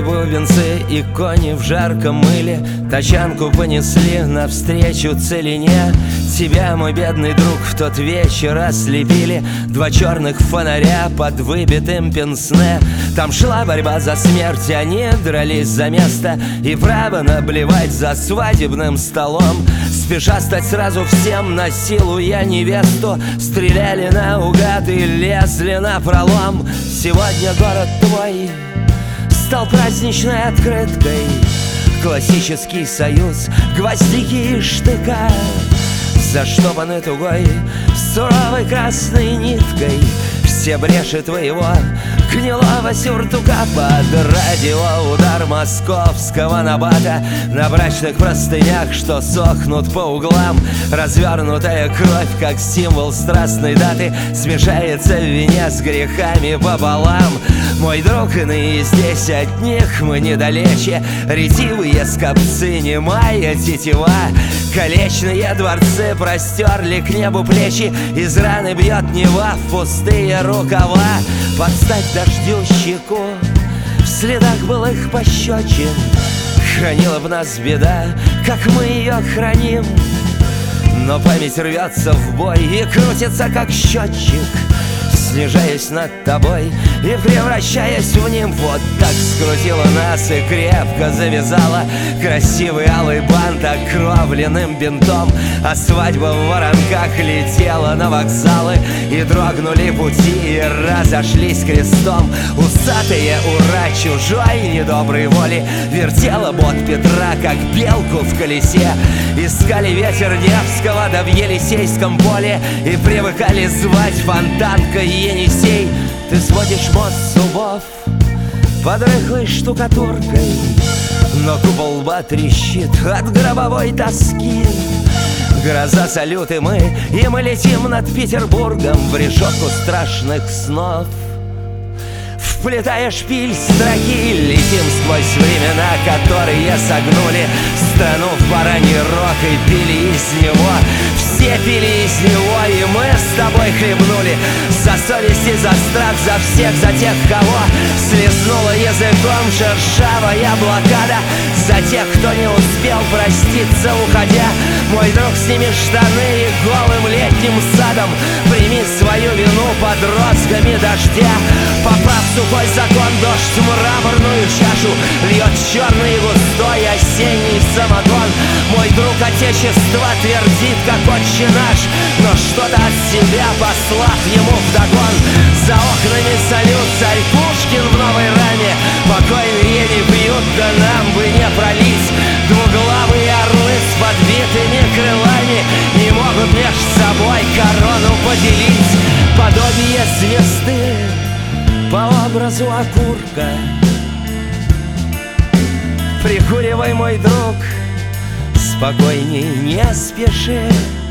бубенцы и кони в жарком мыле тачанку понесли навстречу целине. Тебя, мой бедный друг, в тот вечер ослепили два черных фонаря под выбитым пенсне. Там шла борьба за смерть, они дрались за место и право наблевать за свадебным столом. Спеша стать сразу всем, насилуя невесту, стреляли наугад и лезли напролом. Сегодня город твой стал праздничной открыткой, классический союз гвоздики и штыка, заштопаны тугой суровой красной ниткой все бреши твоего гнилого сюртука. Под радио удар московского набата на брачных простынях, что сохнут по углам. Развернутая кровь, как символ страстной даты, смешается в вине с грехами пополам. Мой друг, иные здесь, от них мы недалече, ретивые скопцы, немая тетива. Колечные дворцы простерли к небу плечи, из раны бьет Нева в пустые рукава. Подстать дождю щеку в следах былых пощечин, хранила б нас беда, как мы ее храним. Но память рвется в бой и крутится, как счетчик, снижаясь над тобой и превращаясь в нимб. Вот так скрутила нас и крепко завязала красивый алый бант окровленным бинтом. А свадьба в воронках летела на вокзалы, и дрогнули пути, и разошлись крестом. Усатые ура чужой недоброй воли вертела бот Петра, как белку в колесе. Искали ветер Невского да в Елисейском поле и привыкали звать фонтанкой Енисей. Ты сводишь мост зубов под рыхлой штукатуркой, но купол лба трещит от гробовой тоски. Гроза, салют и мы летим над Петербургом в решетку страшных снов. Вплетая шпиль строки, летим сквозь времена, которые согнули страну в бараний рог и пили из него. Все пили из него, и мы с тобой хлебнули за совесть и за страх, за всех, за тех, кого слезнула языком шершавая блокада, за тех, кто не успел проститься, уходя. Мой друг, сними штаны и голым летним садом прими свою вину под розгами дождя. Поправ сухой закон, дождь в мраморную чашу льет черный густой осенний самогон. Мой друг, отечество твердит, как отче наш, но что-то от себя послав ему вдогон. За окнами салют, царь Пушкин в новой раме, покойные не пьют, да нам бы не пролить. Двуглавые орлы с подбитыми крылами не могут меж собой корону поделить. Подобие звезды по образу окурка, прикуривай, мой друг, спокойней, не спеши.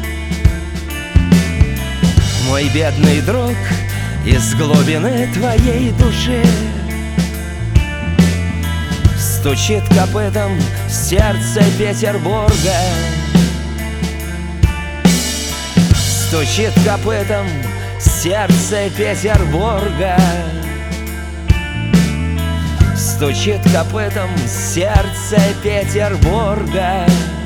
Мой бедный друг, из глубины твоей души стучит копытом сердце Петербурга, стучит копытом сердце Петербурга, стучит копытом сердце Петербурга.